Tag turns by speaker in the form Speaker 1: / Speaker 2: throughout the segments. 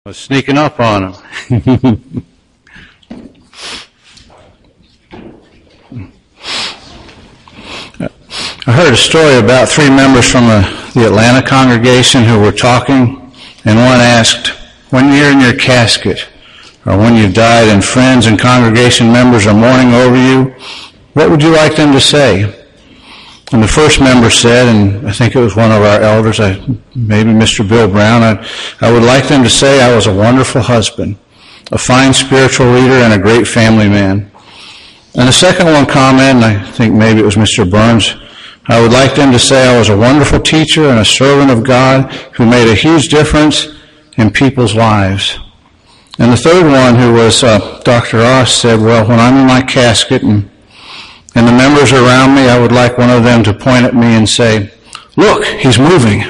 Speaker 1: I was sneaking up on him. I heard a story about three members from the Atlanta congregation who were talking, and one asked, when you're in your casket, or when you've died and friends and congregation members are mourning over you, what would you like them to say? And the first member said, and I think it was one of our elders, maybe Mr. Bill Brown, I would like them to say I was a wonderful husband, a fine spiritual leader, and a great family man. And the second one commented, and I think maybe it was Mr. Burns, I would like them to say I was a wonderful teacher and a servant of God who made a huge difference in people's lives. And the third one, who was Dr. Ross, said, well, when I'm in my casket and the members are around me, I would like one of them to point at me and say, look, he's moving.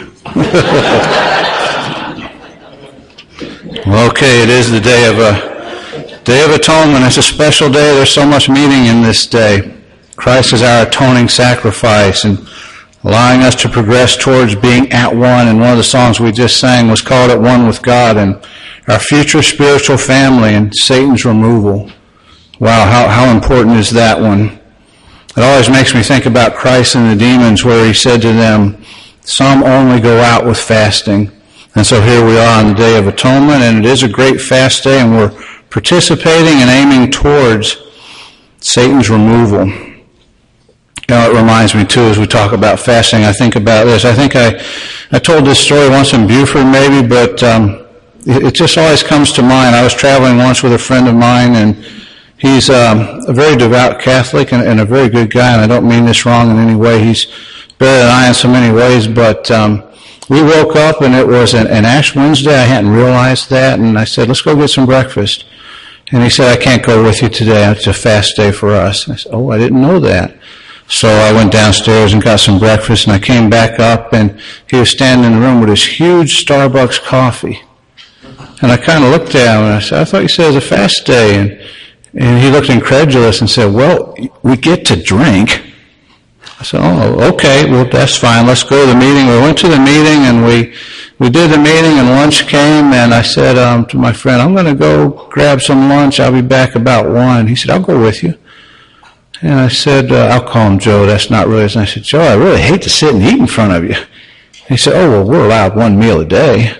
Speaker 1: Well, okay, it is the Day of Atonement. It's a special day. There's so much meaning in this day. Christ is our atoning sacrifice and allowing us to progress towards being at one. And one of the songs we just sang was called At One with God, and our future spiritual family and Satan's removal. Wow, how important is that one? It always makes me think about Christ and the demons, where he said to them, some only go out with fasting. And so here we are on the Day of Atonement, and it is a great fast day, and we're participating and aiming towards Satan's removal. You know, it reminds me, too, as we talk about fasting, I think about this. I think I told this story once in Buford, maybe, but it just always comes to mind. I was traveling once with a friend of mine, and he's a very devout Catholic and a very good guy, and I don't mean this wrong in any way. He's better than I in so many ways, but we woke up, and it was an Ash Wednesday. I hadn't realized that, and I said, let's go get some breakfast. And he said, I can't go with you today. It's a fast day for us. I said, oh, I didn't know that. So I went downstairs and got some breakfast, and I came back up, and he was standing in the room with his huge Starbucks coffee. And I kind of looked at him, and I said, I thought you said it was a fast day. And he looked incredulous and said, well, we get to drink. I said, oh, okay, well, that's fine. Let's go to the meeting. We went to the meeting, and we did the meeting, and lunch came, and I said to my friend, I'm going to go grab some lunch. I'll be back about 1. He said, I'll go with you. And I said, I'll call him Joe. That's not really. And I said, Joe, I really hate to sit and eat in front of you. He said, oh, well, we're allowed 1 meal a day.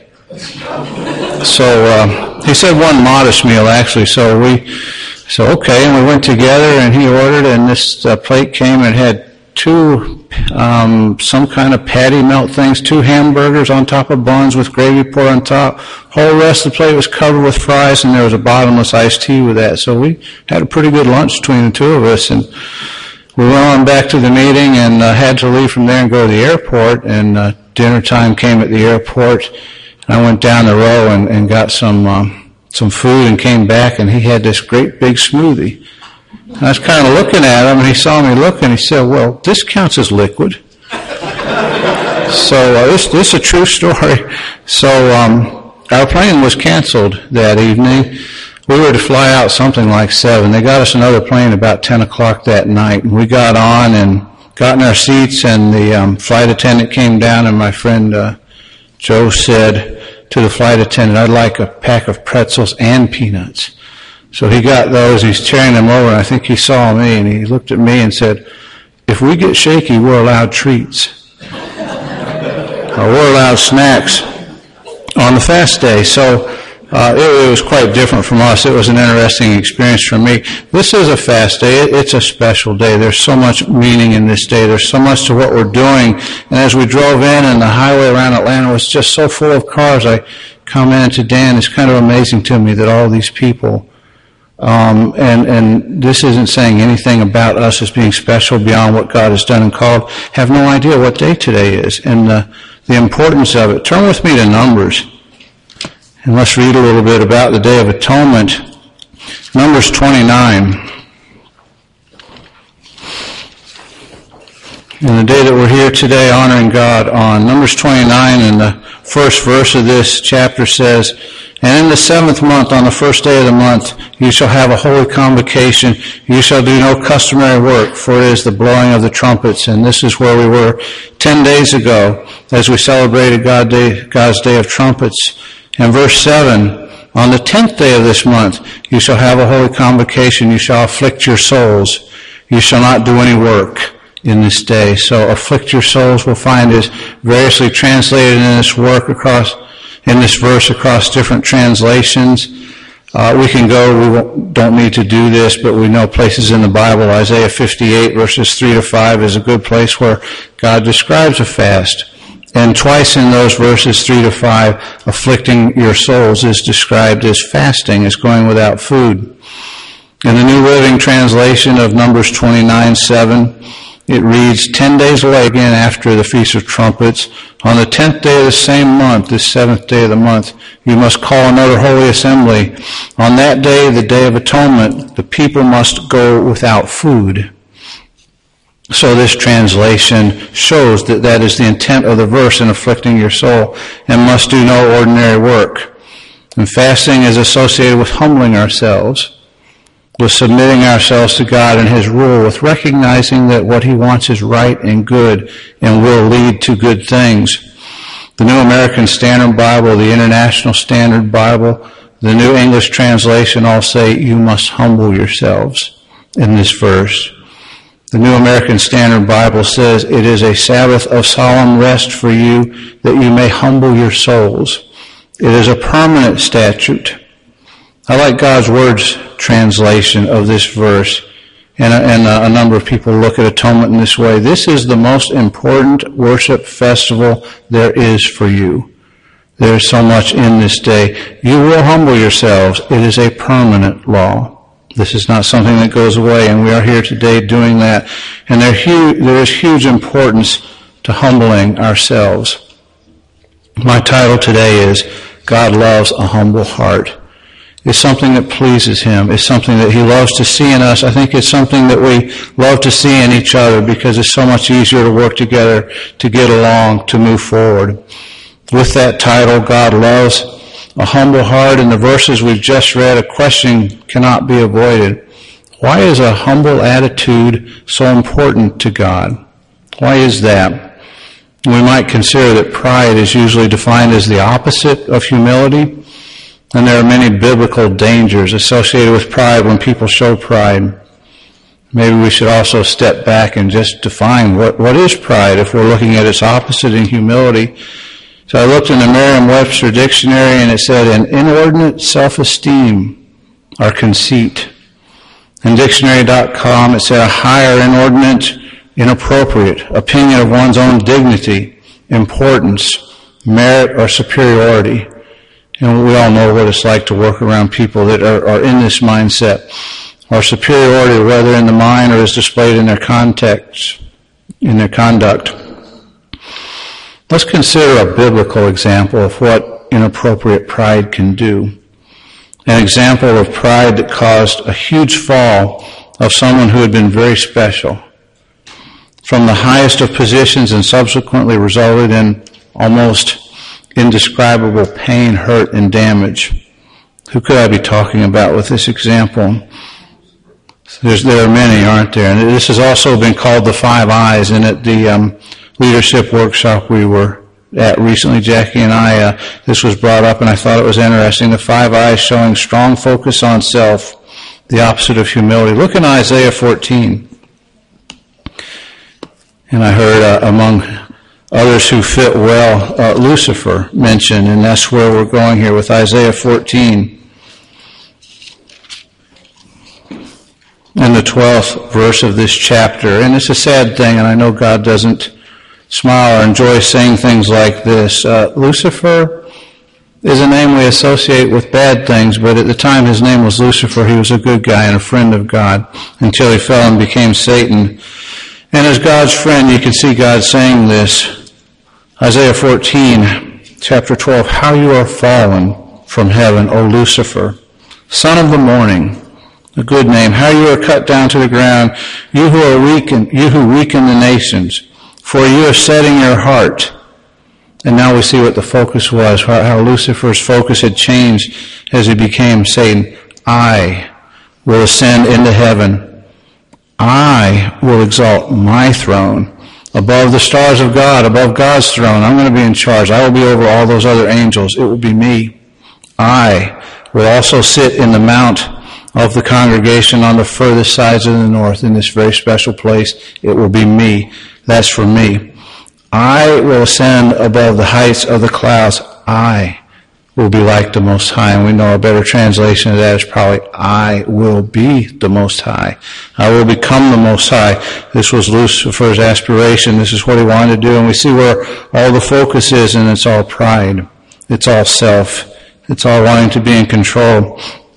Speaker 1: So he said 1 modest meal, actually. So okay, and we went together, and he ordered, and this plate came, and it had 2 some kind of patty melt things, 2 hamburgers on top of buns with gravy poured on top. Whole rest of the plate was covered with fries, and there was a bottomless iced tea with that. So we had a pretty good lunch between the two of us, and we went on back to the meeting and had to leave from there and go to the airport, and dinner time came at the airport, and I went down the row and got some food and came back, and he had this great big smoothie. And I was kind of looking at him, and he saw me look, and he said, well, this counts as liquid. So this is a true story. So our plane was canceled that evening. We were to fly out something like 7. They got us another plane about 10 o'clock that night. And we got on and got in our seats, and the flight attendant came down, and my friend Joe said to the flight attendant, I'd like a pack of pretzels and peanuts. So he got those, he's carrying them over, and I think he saw me, and he looked at me and said, if we get shaky, we're allowed treats. Or we're allowed snacks on the fast day. So it was quite different from us. It was an interesting experience for me. This is a fast day. It's a special day. There's so much meaning in this day. There's so much to what we're doing. And as we drove in, and the highway around Atlanta was just so full of cars, I commented to Dan, it's kind of amazing to me that all these people, and this isn't saying anything about us as being special beyond what God has done and called, have no idea what day today is and the importance of it. Turn with me to Numbers, and let's read a little bit about the Day of Atonement. Numbers 29. And the day that we're here today honoring God on. Numbers 29, and the first verse of this chapter says, and in the 7th month, on the first day of the month, you shall have a holy convocation. You shall do no customary work, for it is the blowing of the trumpets. And this is where we were 10 days ago, as we celebrated God's Day of Trumpets. And verse 7, On the 10th day of this month, you shall have a holy convocation. You shall afflict your souls. You shall not do any work in this day. So afflict your souls, we'll find, is variously translated in this verse across different translations. We can go, we don't need to do this, but we know places in the Bible, Isaiah 58 verses 3 to 5 is a good place where God describes a fast. And twice in those verses 3 to 5, afflicting your souls is described as fasting, as going without food. In the New Living Translation of Numbers 29:7, it reads, 10 days later, again after the Feast of Trumpets, on the 10th day of the same month, this 7th day of the month, you must call another holy assembly. On that day, the Day of Atonement, the people must go without food. So this translation shows that that is the intent of the verse in afflicting your soul, and must do no ordinary work. And fasting is associated with humbling ourselves, with submitting ourselves to God and His rule, with recognizing that what He wants is right and good and will lead to good things. The New American Standard Bible, the International Standard Bible, the New English Translation all say, you must humble yourselves in this verse. The New American Standard Bible says, it is a Sabbath of solemn rest for you, that you may humble your souls. It is a permanent statute. I like God's Word's translation of this verse, and a number of people look at atonement in this way. This is the most important worship festival there is for you. There is so much in this day. You will humble yourselves. It is a permanent law. This is not something that goes away, and we are here today doing that. And there is huge importance to humbling ourselves. My title today is, God Loves a Humble Heart. It's something that pleases Him. It's something that He loves to see in us. I think it's something that we love to see in each other, because it's so much easier to work together, to get along, to move forward. With that title, God Loves a Humble Heart, in the verses we've just read, a question cannot be avoided. Why is a humble attitude so important to God? Why is that? We might consider that pride is usually defined as the opposite of humility, and there are many biblical dangers associated with pride when people show pride. Maybe we should also step back and just define what is pride if we're looking at its opposite in humility. So I looked in the Merriam-Webster dictionary, and it said, an inordinate self-esteem or conceit. In dictionary.com, it said a high or inordinate, inappropriate opinion of one's own dignity, importance, merit, or superiority. And we all know what it's like to work around people that are in this mindset, or superiority, whether in the mind or is displayed in their context, in their conduct. Let's consider a biblical example of what inappropriate pride can do. An example of pride that caused a huge fall of someone who had been very special, from the highest of positions, and subsequently resulted in almost indescribable pain, hurt, and damage. Who could I be talking about with this example? There are many, aren't there? And this has also been called the 5 Eyes, and at the leadership workshop we were at recently, Jackie and I, this was brought up, and I thought it was interesting. The 5 Eyes showing strong focus on self, the opposite of humility. Look in Isaiah 14. And I heard among others who fit well, Lucifer mentioned, and that's where we're going here with Isaiah 14. In the 12th verse of this chapter. And it's a sad thing, and I know God doesn't smile or enjoy saying things like this. Lucifer is a name we associate with bad things, but at the time his name was Lucifer. He was a good guy and a friend of God until he fell and became Satan. And as God's friend, you can see God saying this. Isaiah 14, chapter 12, how you are fallen from heaven, O Lucifer, son of the morning. A good name. How you are cut down to the ground, you who weaken the nations. For you are setting your heart. And now we see what the focus was, how Lucifer's focus had changed as he became Satan. I will ascend into heaven. I will exalt my throne above the stars of God, above God's throne. I'm going to be in charge. I will be over all those other angels. It will be me. I will also sit in the mount of the congregation on the furthest sides of the north in this very special place. It will be me. That's for me. I will ascend above the heights of the clouds. I will be like the Most High. And we know a better translation of that is probably, I will be the Most High. I will become the Most High. This was Lucifer's aspiration. This is what he wanted to do. And we see where all the focus is, and it's all pride. It's all self. It's all wanting to be in control.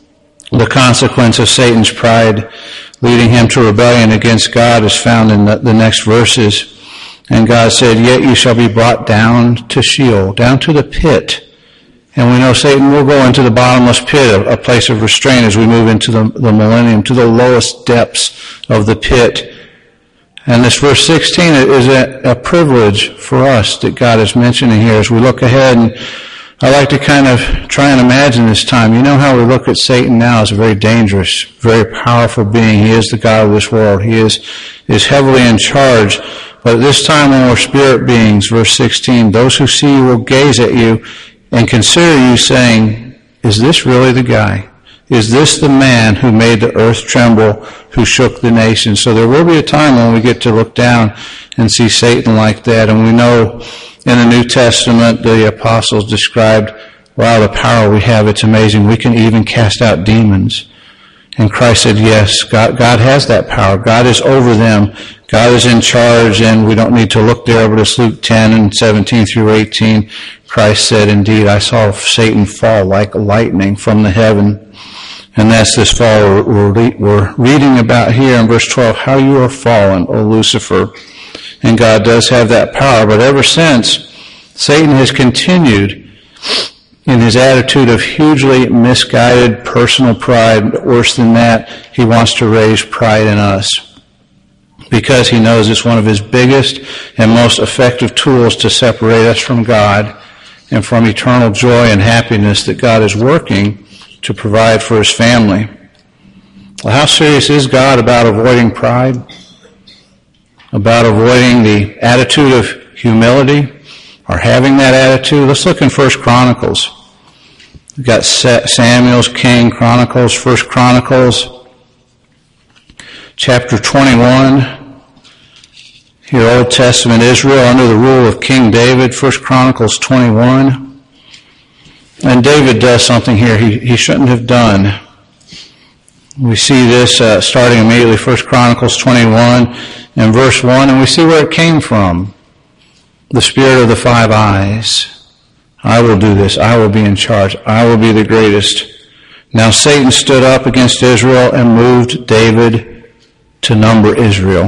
Speaker 1: The consequence of Satan's pride leading him to rebellion against God is found in the next verses. And God said, yet you shall be brought down to Sheol, down to the pit. And we know Satan will go into the bottomless pit, a place of restraint as we move into the millennium, to the lowest depths of the pit. And this verse 16 is a privilege for us that God is mentioning here as we look ahead. And I like to kind of try and imagine this time. You know how we look at Satan now as a very dangerous, very powerful being. He is the God of this world. He is heavily in charge. But at this time when we're spirit beings, verse 16, those who see you will gaze at you and consider you, saying, is this really the guy? Is this the man who made the earth tremble, who shook the nations? So there will be a time when we get to look down and see Satan like that. And we know in the New Testament, the apostles described, wow, the power we have, it's amazing. We can even cast out demons. And Christ said, yes, God has that power. God is over them. God is in charge, and we don't need to look there, but it's Luke 10 and 17 through 18. Christ said, indeed, I saw Satan fall like lightning from the heaven. And that's this fall we're reading about here in verse 12, how you are fallen, O Lucifer. And God does have that power, but ever since, Satan has continued in his attitude of hugely misguided personal pride. But worse than that, he wants to raise pride in us, because he knows it's one of his biggest and most effective tools to separate us from God and from eternal joy and happiness that God is working to provide for his family. Well, how serious is God about avoiding pride? About avoiding the attitude of humility, or having that attitude? Let's look in 1 Chronicles. We've got Samuel's King, Chronicles, 1 Chronicles, chapter 21. Here, Old Testament Israel under the rule of King David, 1 Chronicles 21. And David does something here he shouldn't have done. We see this starting immediately, 1 Chronicles 21 and verse 1, and we see where it came from. The spirit of the 5 eyes. I will do this. I will be in charge. I will be the greatest. Now Satan stood up against Israel and moved David to number Israel.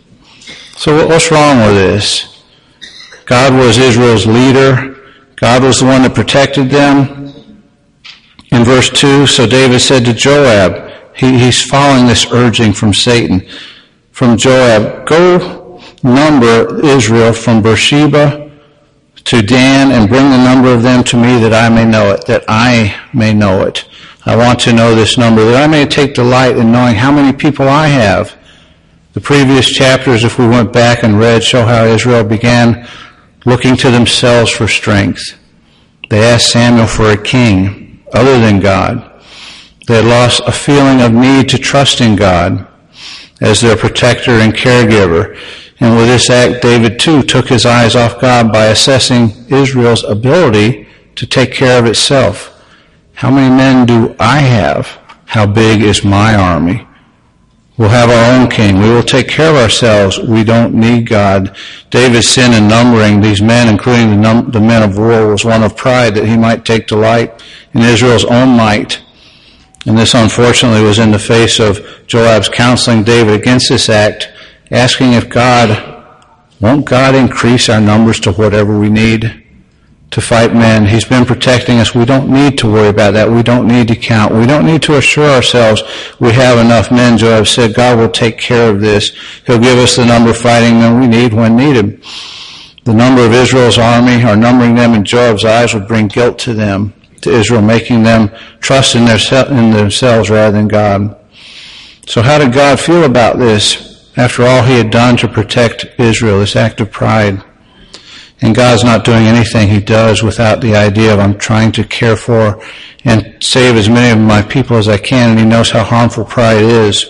Speaker 1: So what's wrong with this? God was Israel's leader. God was the one that protected them. In verse 2, so David said to Joab, he's following this urging from Satan, from Joab, go number Israel from Beersheba to Dan and bring the number of them to me that I may know it, that I may know it. I want to know this number, that I may take delight in knowing how many people I have. The previous chapters, if we went back and read, show how Israel began looking to themselves for strength. They asked Samuel for a king other than God. They had lost a feeling of need to trust in God as their protector and caregiver. And with this act, David too took his eyes off God by assessing Israel's ability to take care of itself. How many men do I have? How big is my army? We'll have our own king. We will take care of ourselves. We don't need God. David's sin in numbering these men, including the men of war, was one of pride, that he might take delight in Israel's own might. And this, unfortunately, was in the face of Joab's counseling David against this act, asking if won't God increase our numbers to whatever we need to fight men? He's been protecting us. We don't need to worry about that. We don't need to count. We don't need to assure ourselves we have enough men. Joab said, God will take care of this. He'll give us the number of fighting men we need when needed. The number of Israel's army, or numbering them in Joab's eyes, would bring guilt to them, to Israel, making them trust in themselves rather than God. So how did God feel about this after all he had done to protect Israel, this act of pride? And God's not doing anything he does without the idea of, I'm trying to care for and save as many of my people as I can, and he knows how harmful pride is.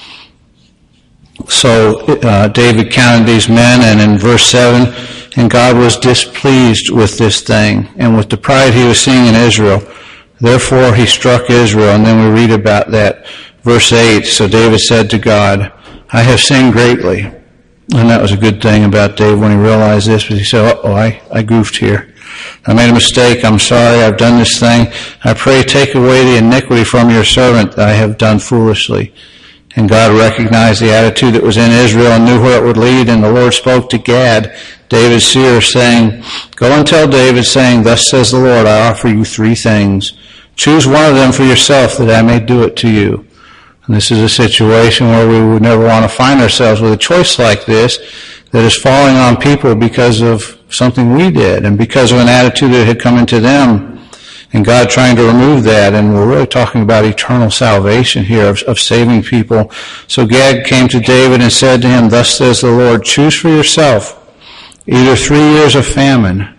Speaker 1: So David counted these men, and in verse 7, and God was displeased with this thing, and with the pride he was seeing in Israel. Therefore he struck Israel, and then we read about that. Verse 8, so David said to God, I have sinned greatly. And that was a good thing about David when he realized this, but he said, I goofed here. I made a mistake. I'm sorry. I've done this thing. I pray take away the iniquity from your servant that I have done foolishly. And God recognized the attitude that was in Israel and knew where it would lead. And the Lord spoke to Gad, David's seer, saying, Go and tell David, saying, Thus says the Lord, I offer you 3 things. Choose one of them for yourself, that I may do it to you. And this is a situation where we would never want to find ourselves with a choice like this that is falling on people because of something we did and because of an attitude that had come into them. And God trying to remove that, and we're really talking about eternal salvation here, of saving people. So Gad came to David and said to him, Thus says the Lord, choose for yourself either 3 years of famine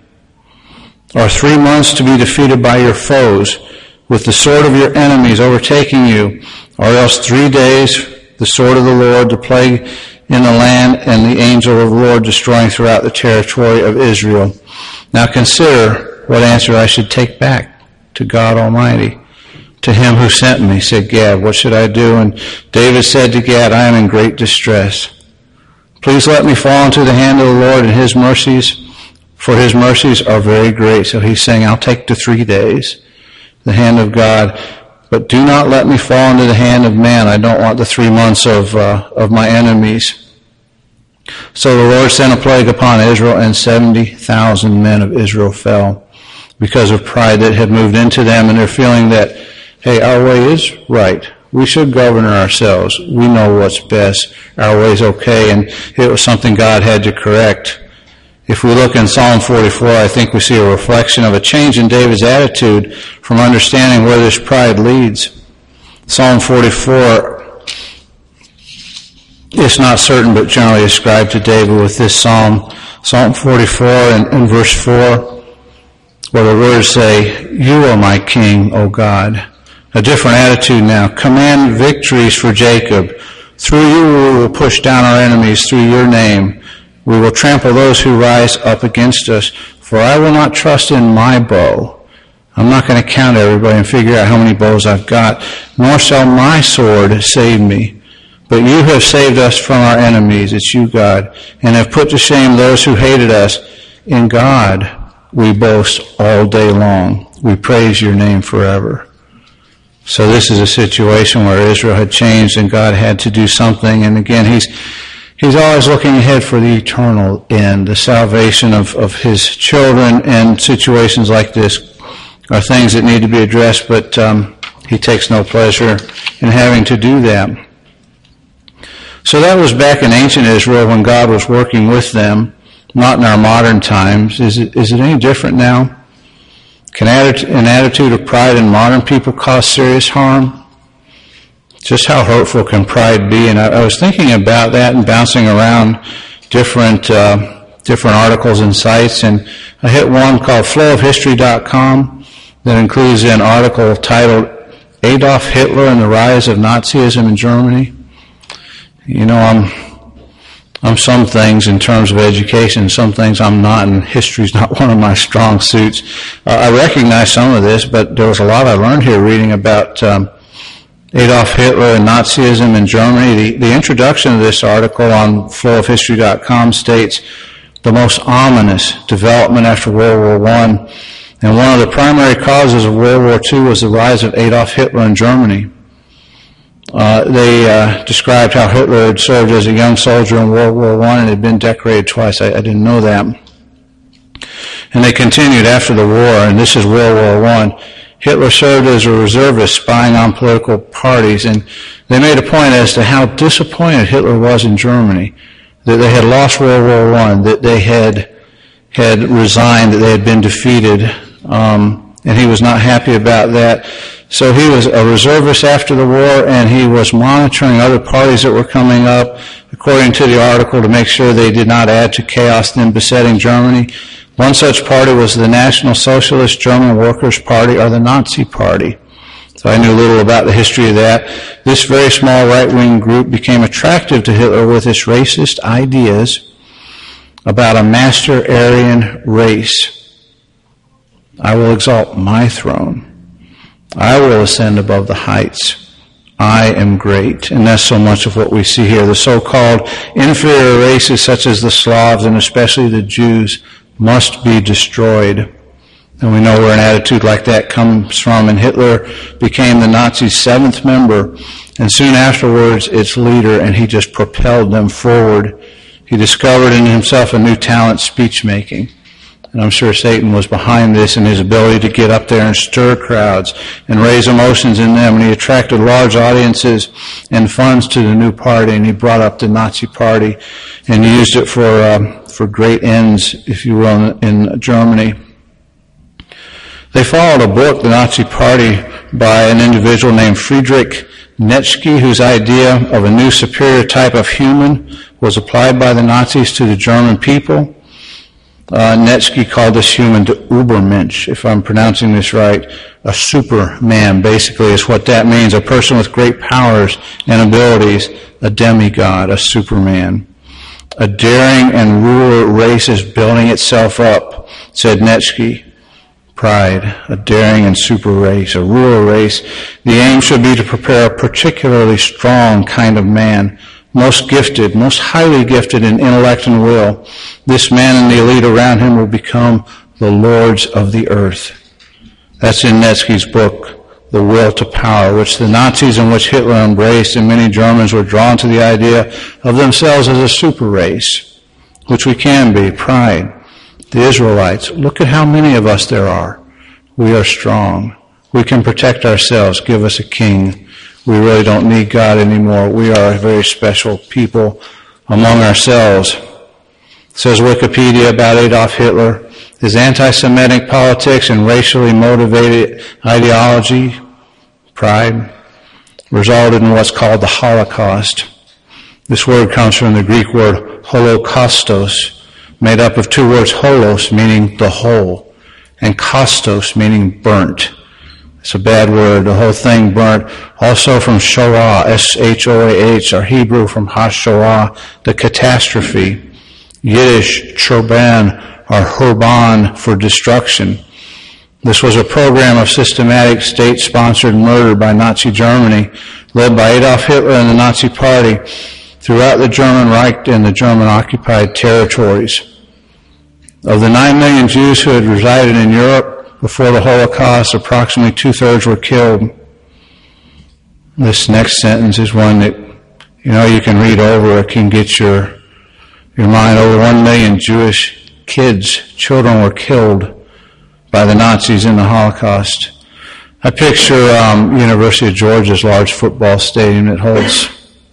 Speaker 1: or 3 months to be defeated by your foes, with the sword of your enemies overtaking you, or else 3 days, the sword of the Lord, the plague in the land, and the angel of the Lord destroying throughout the territory of Israel. Now consider what answer I should take back to God Almighty. To him who sent me, said Gad, what should I do? And David said to Gad, I am in great distress. Please let me fall into the hand of the Lord and his mercies, for his mercies are very great. So he's saying, I'll take the 3 days, the hand of God, but do not let me fall into the hand of man. I don't want the 3 months of my enemies. So the Lord sent a plague upon Israel, and 70,000 men of Israel fell because of pride that had moved into them, and they're feeling that, hey, our way is right. We should govern ourselves. We know what's best. Our way's okay, and it was something God had to correct. If we look in Psalm 44, I think we see a reflection of a change in David's attitude from understanding where this pride leads. Psalm 44 is not certain, but generally ascribed to David with this psalm. Psalm 44 and verse 4, where the words say, You are my king, O God. A different attitude now. Command victories for Jacob. Through you we will push down our enemies, through your name. We will trample those who rise up against us. For I will not trust in my bow. I'm not going to count everybody and figure out how many bows I've got. Nor shall my sword save me. But you have saved us from our enemies. It's you, God. And have put to shame those who hated us. In God we boast all day long. We praise your name forever. So this is a situation where Israel had changed and God had to do something. And again, He's always looking ahead for the eternal end. The salvation of his children, and situations like this are things that need to be addressed, but he takes no pleasure in having to do that. So that was back in ancient Israel when God was working with them, not in our modern times. Is it any different now? Can an attitude of pride in modern people cause serious harm? Just how hurtful can pride be? And I was thinking about that and bouncing around different articles and sites, and I hit one called flowofhistory.com that includes an article titled Adolf Hitler and the Rise of Nazism in Germany. You know, I'm some things in terms of education, some things I'm not, and history's not one of my strong suits. I recognize some of this, but there was a lot I learned here reading about Adolf Hitler and Nazism in Germany. The introduction of this article on flowofhistory.com states the most ominous development after World War I, and one of the primary causes of World War II was the rise of Adolf Hitler in Germany. They described how Hitler had served as a young soldier in World War I and had been decorated twice. I didn't know that. And they continued after the war, and this is World War I. Hitler served as a reservist spying on political parties, and they made a point as to how disappointed Hitler was in Germany, that they had lost World War I, that they had resigned, that they had been defeated, and he was not happy about that. So he was a reservist after the war, and he was monitoring other parties that were coming up, according to the article, to make sure they did not add to chaos then besetting Germany. One such party was the National Socialist German Workers' Party, or the Nazi Party. So I knew little about the history of that. This very small right-wing group became attractive to Hitler with its racist ideas about a master Aryan race. I will exalt my throne. I will ascend above the heights. I am great. And that's so much of what we see here. The so-called inferior races such as the Slavs and especially the Jews must be destroyed. And we know where an attitude like that comes from. And Hitler became the Nazis' 7th member, and soon afterwards its leader, and he just propelled them forward. He discovered in himself a new talent, speech-making. And I'm sure Satan was behind this in his ability to get up there and stir crowds and raise emotions in them. And he attracted large audiences and funds to the new party, and he brought up the Nazi Party and used it for great ends, if you will, in Germany. They followed a book, The Nazi Party, by an individual named Friedrich Nietzsche, whose idea of a new superior type of human was applied by the Nazis to the German people. Nietzsche called this human the Übermensch, if I'm pronouncing this right, a superman, basically is what that means, a person with great powers and abilities, a demigod, a superman. A daring and ruler race is building itself up, said Nietzsche. Pride, a daring and super race, a ruler race. The aim should be to prepare a particularly strong kind of man, most gifted, most highly gifted in intellect and will. This man and the elite around him will become the lords of the earth. That's in Nietzsche's book, The Will to Power, which the Nazis and which Hitler embraced, and many Germans were drawn to the idea of themselves as a super race, which we can be, pride. The Israelites, look at how many of us there are. We are strong. We can protect ourselves. Give us a king. We really don't need God anymore. We are a very special people among ourselves. Says Wikipedia about Adolf Hitler. His anti-Semitic politics and racially motivated ideology, pride, resulted in what's called the Holocaust. This word comes from the Greek word holocaustos, made up of two words, holos, meaning the whole, and kostos, meaning burnt. It's a bad word. The whole thing burnt. Also from Shoah, S-H-O-A-H, or Hebrew from HaShoah, the catastrophe. Yiddish, Churban, or Hurban, for destruction. This was a program of systematic state-sponsored murder by Nazi Germany, led by Adolf Hitler and the Nazi Party, throughout the German Reich and the German-occupied territories. Of the 9 million Jews who had resided in Europe before the Holocaust, approximately 2/3 were killed. This next sentence is one that, you can read over. It can get your mind. Over 1 million Jewish children were killed by the Nazis in the Holocaust. I picture University of Georgia's large football stadium that holds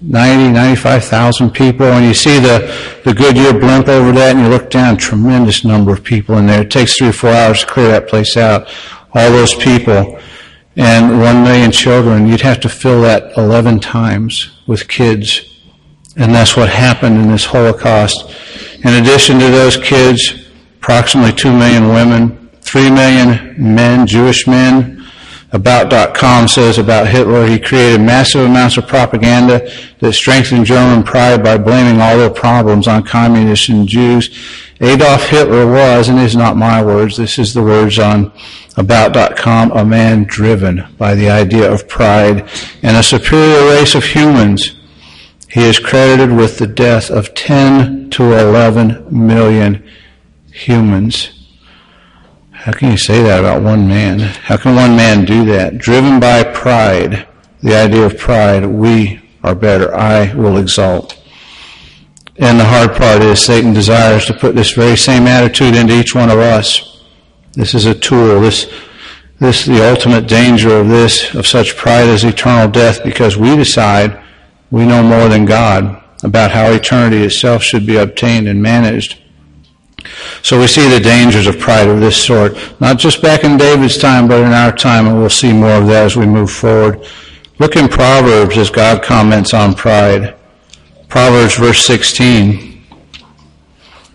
Speaker 1: 95,000 people, and you see the Goodyear blimp over that, and you look down, tremendous number of people in there. It takes 3 or 4 hours to clear that place out. All those people, and 1 million children, you'd have to fill that 11 times with kids. And that's what happened in this Holocaust. In addition to those kids, approximately 2 million women, 3 million men, Jewish men. About.com says about Hitler, he created massive amounts of propaganda that strengthened German pride by blaming all their problems on communists and Jews. Adolf Hitler was, and these are not my words, this is the words on About.com, a man driven by the idea of pride and a superior race of humans. He is credited with the death of 10 to 11 million humans. How can you say that about one man? How can one man do that? Driven by pride, the idea of pride, we are better, I will exalt. And the hard part is Satan desires to put this very same attitude into each one of us. This is a tool. The ultimate danger of such pride is eternal death, because we decide we know more than God about how eternity itself should be obtained and managed. So we see the dangers of pride of this sort, not just back in David's time, but in our time, and we'll see more of that as we move forward. Look in Proverbs as God comments on pride. Proverbs verse 16.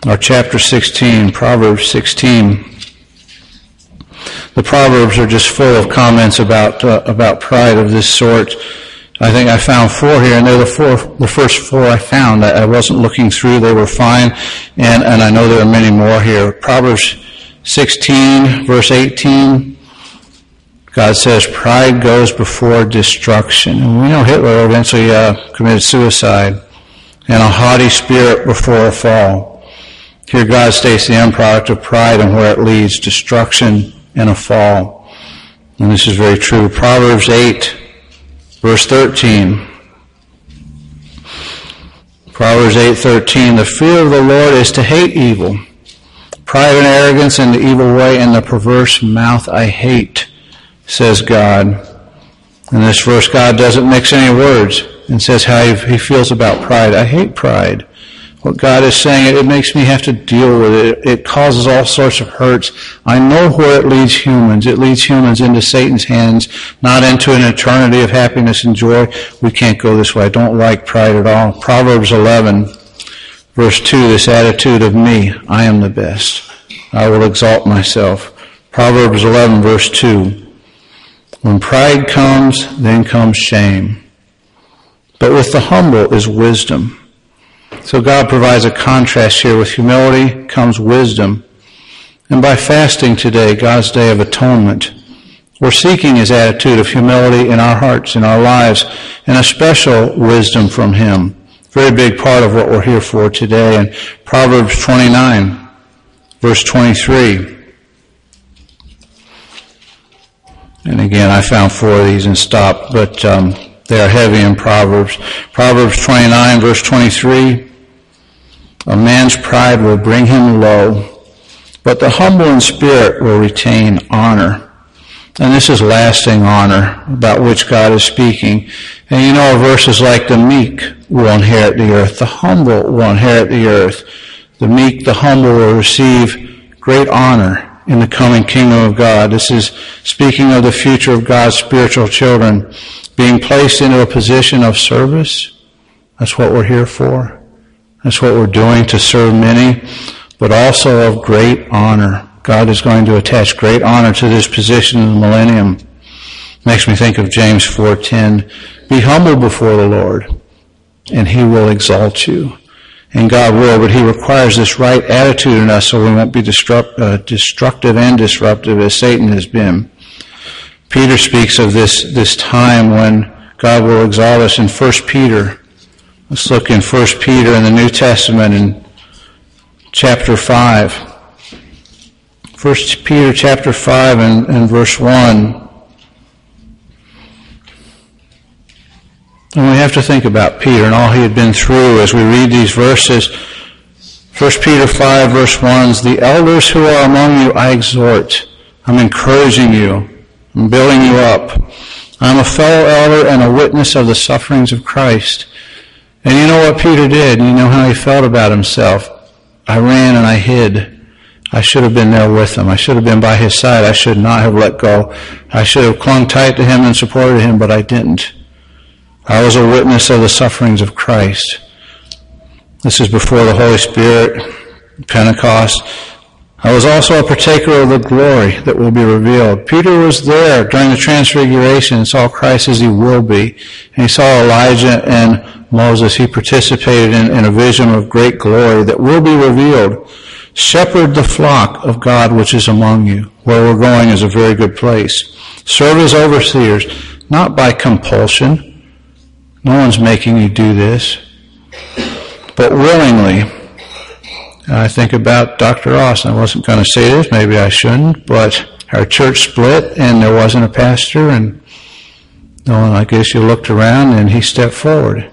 Speaker 1: or chapter 16, Proverbs 16. The Proverbs are just full of comments about pride of this sort. I think I found 4 here, and they're the first 4 I found. I wasn't looking through; they were fine, and I know there are many more here. Proverbs 16, verse 18. God says, "Pride goes before destruction," and we know Hitler eventually committed suicide, and a haughty spirit before a fall. Here, God states the end product of pride and where it leads: destruction and a fall. And this is very true. Proverbs 8. Verse 13. Proverbs 8:13. The fear of the Lord is to hate evil. Pride and arrogance and the evil way and the perverse mouth I hate, says God. In this verse, God doesn't mix any words and says how he feels about pride. I hate pride. What God is saying, it makes me have to deal with it. It causes all sorts of hurts. I know where it leads humans. It leads humans into Satan's hands, not into an eternity of happiness and joy. We can't go this way. I don't like pride at all. Proverbs 11, verse 2, this attitude of me, I am the best. I will exalt myself. Proverbs 11, verse 2, when pride comes, then comes shame. But with the humble is wisdom. So God provides a contrast here. With humility comes wisdom. And by fasting today, God's Day of Atonement, we're seeking his attitude of humility in our hearts, in our lives, and a special wisdom from him. Very big part of what we're here for today. And Proverbs 29, verse 23. And again, I found 4 of these and stopped, but they are heavy in Proverbs. Proverbs 29, verse 23. A man's pride will bring him low, but the humble in spirit will retain honor. And this is lasting honor about which God is speaking. And you know, verses like the meek will inherit the earth. The humble will inherit the earth. The meek, the humble will receive great honor in the coming kingdom of God. This is speaking of the future of God's spiritual children being placed into a position of service. That's what we're here for. That's what we're doing, to serve many, but also of great honor. God is going to attach great honor to this position in the millennium. Makes me think of James 4:10. Be humble before the Lord, and he will exalt you. And God will, but he requires this right attitude in us so we won't be destructive and disruptive as Satan has been. Peter speaks of this time when God will exalt us in 1 Peter. Let's look in 1 Peter in the New Testament in chapter 5. 1 Peter chapter 5 and verse 1. And we have to think about Peter and all he had been through as we read these verses. 1 Peter 5 verse 1, the elders who are among you I exhort. I'm encouraging you. I'm building you up. I'm a fellow elder and a witness of the sufferings of Christ. And you know what Peter did? You know how he felt about himself. I ran and I hid. I should have been there with him. I should have been by his side. I should not have let go. I should have clung tight to him and supported him, but I didn't. I was a witness of the sufferings of Christ. This is before the Holy Spirit, Pentecost. I was also a partaker of the glory that will be revealed. Peter was there during the Transfiguration and saw Christ as he will be. And he saw Elijah and Moses. He participated in a vision of great glory that will be revealed. Shepherd the flock of God which is among you. Where we're going is a very good place. Serve as overseers, not by compulsion. No one's making you do this, but willingly. I think about Dr. Austin. I wasn't going to say this, maybe I shouldn't, but our church split and there wasn't a pastor, and no one, I guess you looked around and he stepped forward.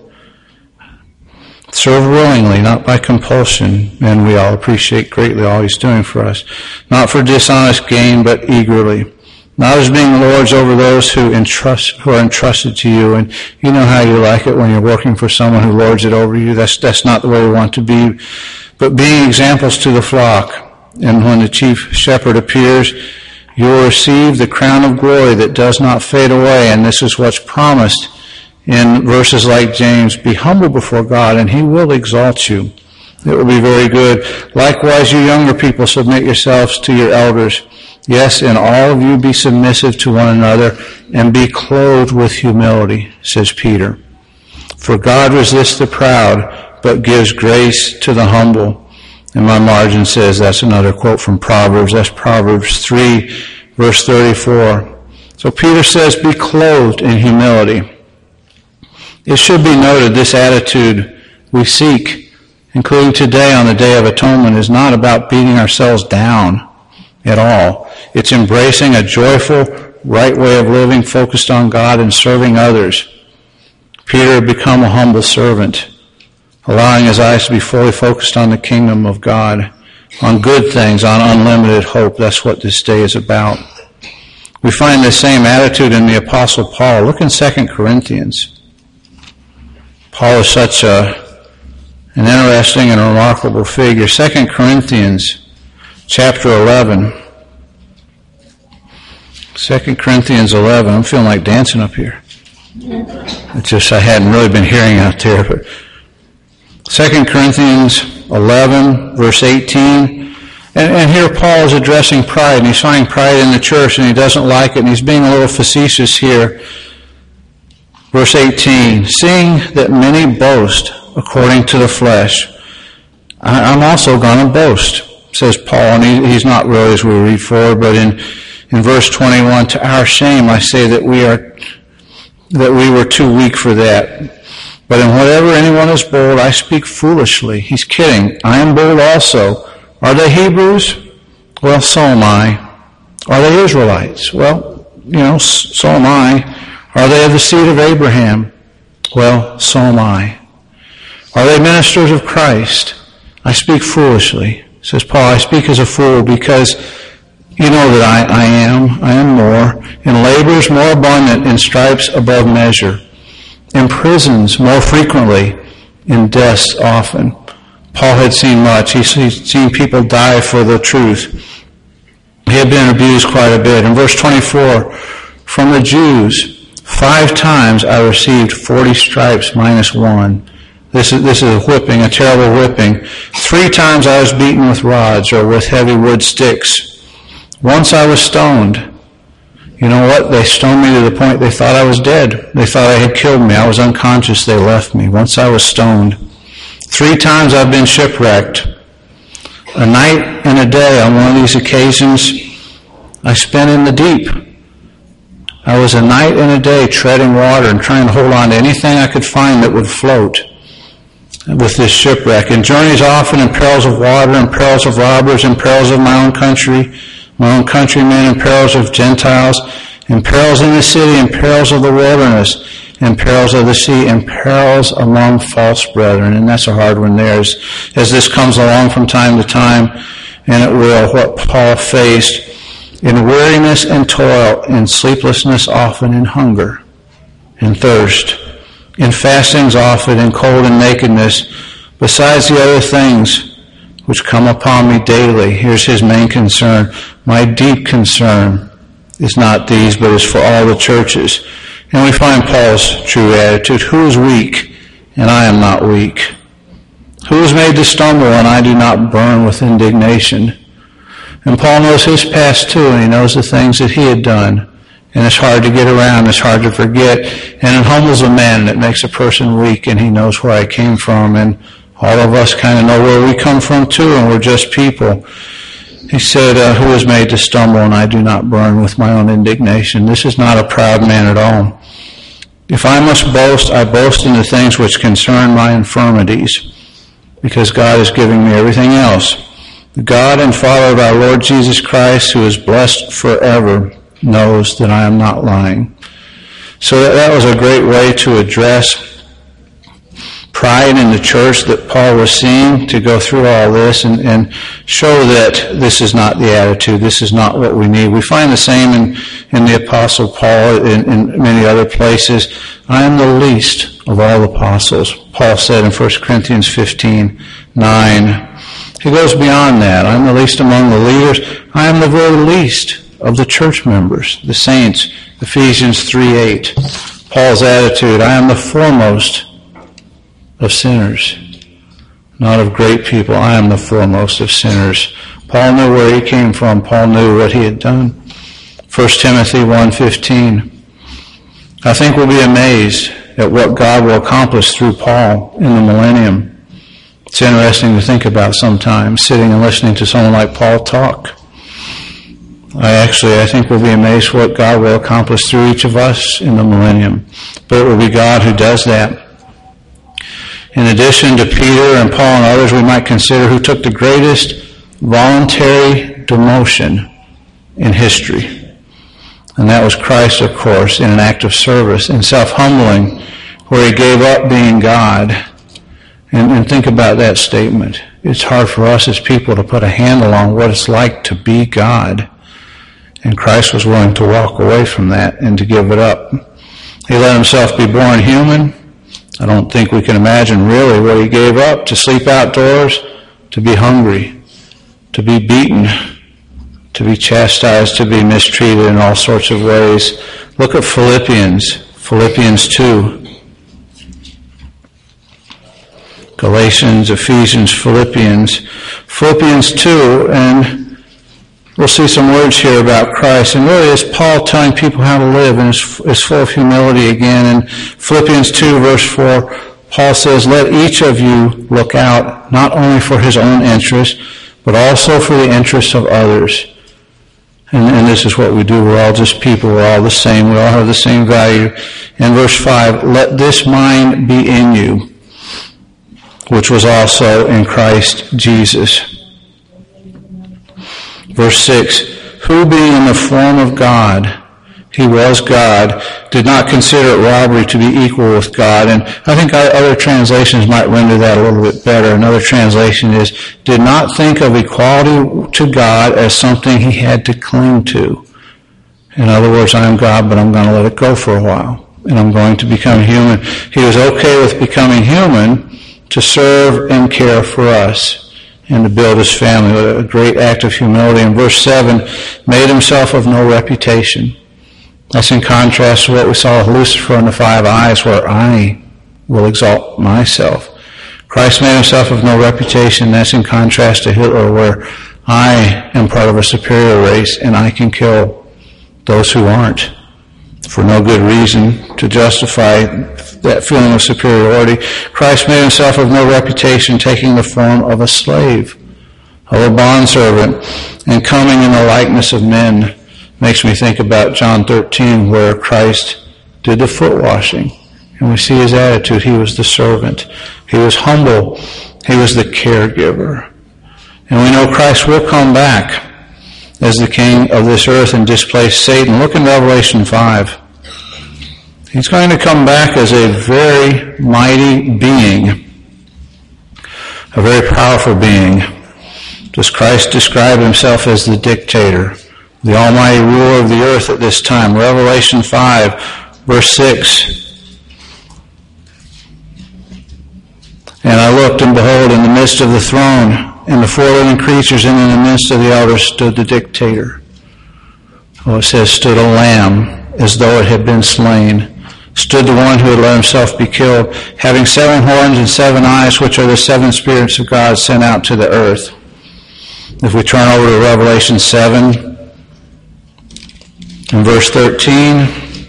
Speaker 1: Serve willingly, not by compulsion, and we all appreciate greatly all he's doing for us. Not for dishonest gain, but eagerly. Not as being lords over those who are entrusted to you, and you know how you like it when you're working for someone who lords it over you. That's not the way we want to be. But being examples to the flock, and when the chief shepherd appears, you will receive the crown of glory that does not fade away, and this is what's promised in verses like James. Be humble before God, and he will exalt you. It will be very good. Likewise, you younger people, submit yourselves to your elders. Yes, and all of you be submissive to one another and be clothed with humility, says Peter. For God resists the proud, but gives grace to the humble. And my margin says, that's another quote from Proverbs. That's Proverbs 3, verse 34. So Peter says, be clothed in humility. It should be noted this attitude we seek, including today on the Day of Atonement, is not about beating ourselves down at all. It's embracing a joyful, right way of living focused on God and serving others. Peter had become a humble servant, allowing his eyes to be fully focused on the kingdom of God, on good things, on unlimited hope. That's what this day is about. We find the same attitude in the Apostle Paul. Look in 2 Corinthians. Paul is such an interesting and remarkable figure. 2 Corinthians chapter 11. 2 Corinthians 11. I'm feeling like dancing up here. It's just I hadn't really been hearing out there. But 2 Corinthians 11, verse 18. And here Paul is addressing pride, and he's finding pride in the church, and he doesn't like it, and he's being a little facetious here. Verse 18, seeing that many boast according to the flesh, I'm also going to boast, says Paul, and he's not really, as we read forward, but in verse 21, to our shame I say that we were too weak for that. But in whatever anyone is bold, I speak foolishly. He's kidding. I am bold also. Are they Hebrews? Well, so am I. Are they Israelites? Well, so am I. Are they of the seed of Abraham? Well, so am I. Are they ministers of Christ? I speak foolishly, says Paul. I speak as a fool because you know that I am more, in labors more abundant, in stripes above measure, in prisons more frequently, in deaths often. Paul had seen much. He'd seen people die for the truth. He had been abused quite a bit. In verse 24, from the Jews, 5 times I received 40 stripes minus 1. This is a whipping, a terrible whipping. 3 times I was beaten with rods or with heavy wood sticks. Once I was stoned. You know what? They stoned me to the point they thought I was dead. They thought I had killed me. I was unconscious. They left me. Once I was stoned. 3 times I've been shipwrecked. A night and a day on one of these occasions I spent in the deep. I was a night and a day treading water and trying to hold on to anything I could find that would float with this shipwreck. In journeys often in perils of water, in perils of robbers, in perils of my own country, my own countrymen, in perils of Gentiles, in perils in the city, in perils of the wilderness, in perils of the sea, in perils among false brethren. And that's a hard one there as this comes along from time to time, and it will, what Paul faced in weariness and toil, in sleeplessness often, in hunger, in thirst, in fastings often, in cold and nakedness, besides the other things which come upon me daily. Here's his main concern. My deep concern is not these, but is for all the churches. And we find Paul's true attitude. Who is weak, and I am not weak? Who is made to stumble, and I do not burn with indignation? And Paul knows his past too, and he knows the things that he had done. And it's hard to get around, it's hard to forget. And it humbles a man, and it makes a person weak, and he knows where I came from. And all of us kind of know where we come from too, and we're just people. He said, who is made to stumble, and I do not burn with my own indignation. This is not a proud man at all. If I must boast, I boast in the things which concern my infirmities, because God is giving me everything else. The God and Father of our Lord Jesus Christ, who is blessed forever, knows that I am not lying. So that was a great way to address pride in the church that Paul was seeing, to go through all this and show that this is not the attitude, this is not what we need. We find the same in the Apostle Paul, in many other places. I am the least of all apostles, Paul said in 1 Corinthians 15:9. He goes beyond that. I'm the least among the leaders. I am the very least of the church members, the saints. Ephesians 3:8. Paul's attitude, I am the foremost of sinners. not of great people. I am the foremost of sinners. Paul knew where he came from. Paul knew what he had done. 1 Timothy 1:15. I think we'll be amazed at what God will accomplish through Paul in the millennium. It's interesting to think about sometimes, sitting and listening to someone like Paul talk. I think we'll be amazed what God will accomplish through each of us in the millennium. But it will be God who does that. In addition to Peter and Paul and others, we might consider who took the greatest voluntary demotion in history. And that was Christ, of course, in an act of service and self-humbling, where he gave up being God. And think about that statement. It's hard for us as people to put a handle on what it's like to be God. And Christ was willing to walk away from that and to give it up. He let himself be born human. I don't think we can imagine really what he gave up: to sleep outdoors, to be hungry, to be beaten, to be chastised, to be mistreated in all sorts of ways. Look at Philippians 2. Galatians, Ephesians, Philippians 2, and we'll see some words here about Christ. And really it's Paul telling people how to live, and it's full of humility again. In Philippians 2, verse 4, Paul says, "Let each of you look out not only for his own interest, but also for the interests of others." And this is what we do. We're all just people. We're all the same. We all have the same value. In verse 5, "Let this mind be in you, which was also in Christ Jesus." Verse 6, "Who being in the form of God," he was God, "did not consider it robbery to be equal with God." And I think other translations might render that a little bit better. Another translation is, "did not think of equality to God as something he had to cling to." In other words, I am God, but I'm going to let it go for a while, and I'm going to become human. He was okay with becoming human to serve and care for us and to build his family. A great act of humility. In verse 7, "made himself of no reputation." That's in contrast to what we saw with Lucifer and the 5 eyes, where I will exalt myself. Christ made himself of no reputation. That's in contrast to Hitler, where I am part of a superior race and I can kill those who aren't for no good reason to justify that feeling of superiority. Christ made himself of no reputation, taking the form of a slave, of a bondservant, and coming in the likeness of men. Makes me think about John 13, where Christ did the foot washing. And we see his attitude. He was the servant. He was humble. He was the caregiver. And we know Christ will come back as the king of this earth and displace Satan. Look in Revelation 5. He's going to come back as a very mighty being, a very powerful being. Does Christ describe himself as the dictator, the almighty ruler of the earth at this time? Revelation 5, verse 6. "And I looked, and behold, in the midst of the throne, and the 4 living creatures, and in the midst of the elders stood the dictator." Oh, it says, stood a lamb, as though it had been slain. Stood the one who had let himself be killed, having 7 horns and 7 eyes, which are the 7 spirits of God sent out to the earth. If we turn over to Revelation 7, in verse 13,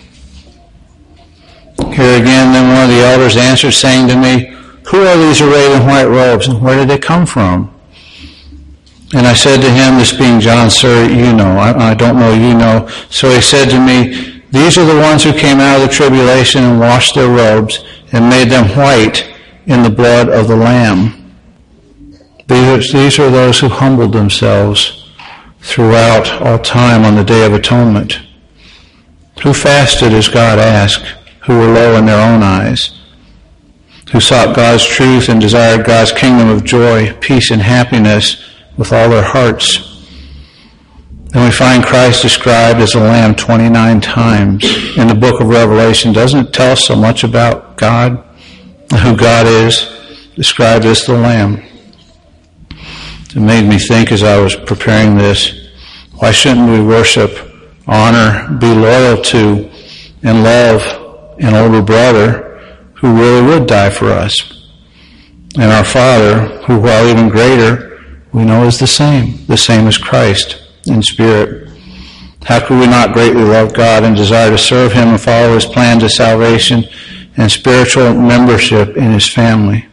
Speaker 1: here again, "Then one of the elders answered, saying to me, Who are these arrayed in white robes, and where did they come from? And I said to him," this being John, "Sir, you know." I don't know, you know. So he said to me, "These are the ones who came out of the tribulation and washed their robes and made them white in the blood of the Lamb." These are those who humbled themselves throughout all time on the Day of Atonement. Who fasted as God asked, who were low in their own eyes, who sought God's truth and desired God's kingdom of joy, peace, and happiness with all their hearts. And we find Christ described as a lamb 29 times in the book of Revelation. Doesn't it tell us so much about God, who God is, described as the lamb? It made me think as I was preparing this, why shouldn't we worship, honor, be loyal to, and love an older brother who really would die for us? And our Father, who while even greater, we know is the same as Christ in spirit. How could we not greatly love God and desire to serve Him and follow His plans of salvation and spiritual membership in His family?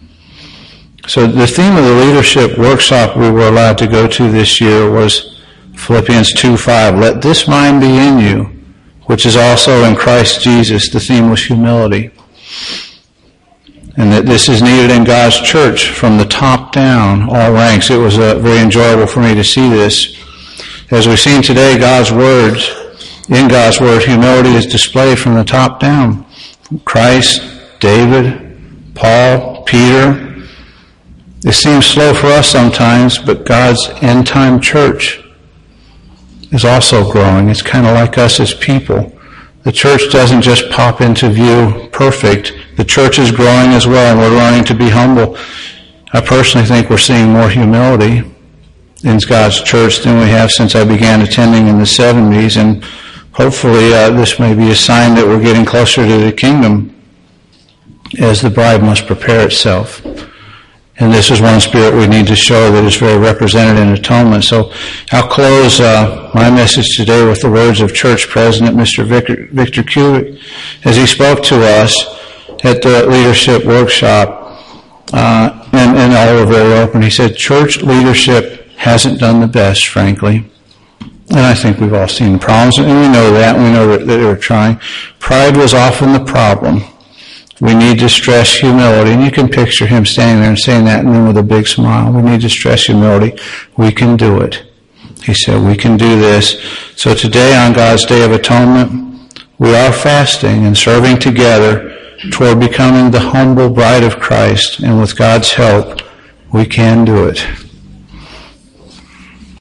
Speaker 1: So the theme of the leadership workshop we were allowed to go to this year was Philippians 2:5. Let this mind be in you, which is also in Christ Jesus. The theme was humility. And that this is needed in God's church from the top down, all ranks. It was very enjoyable for me to see this. As we've seen today, in God's Word, humility is displayed from the top down. Christ, David, Paul, Peter. It seems slow for us sometimes, but God's end-time church is also growing. It's kind of like us as people. The church doesn't just pop into view perfect. The church is growing as well, and we're learning to be humble. I personally think we're seeing more humility in God's church than we have since I began attending in the 70s, and hopefully this may be a sign that we're getting closer to the kingdom as the bride must prepare itself. And this is one spirit we need to show that is very represented in atonement. So I'll close my message today with the words of Church President Mr. Victor Kubick as he spoke to us at the leadership workshop, and all were very open. He said, church leadership hasn't done the best, frankly. And I think we've all seen the problems, and we know that. We know that they were trying. Pride was often the problem. We need to stress humility, and you can picture him standing there and saying that and then with a big smile. We need to stress humility. We can do it. He said, we can do this. So today on God's Day of Atonement, we are fasting and serving together toward becoming the humble bride of Christ, and with God's help, we can do it.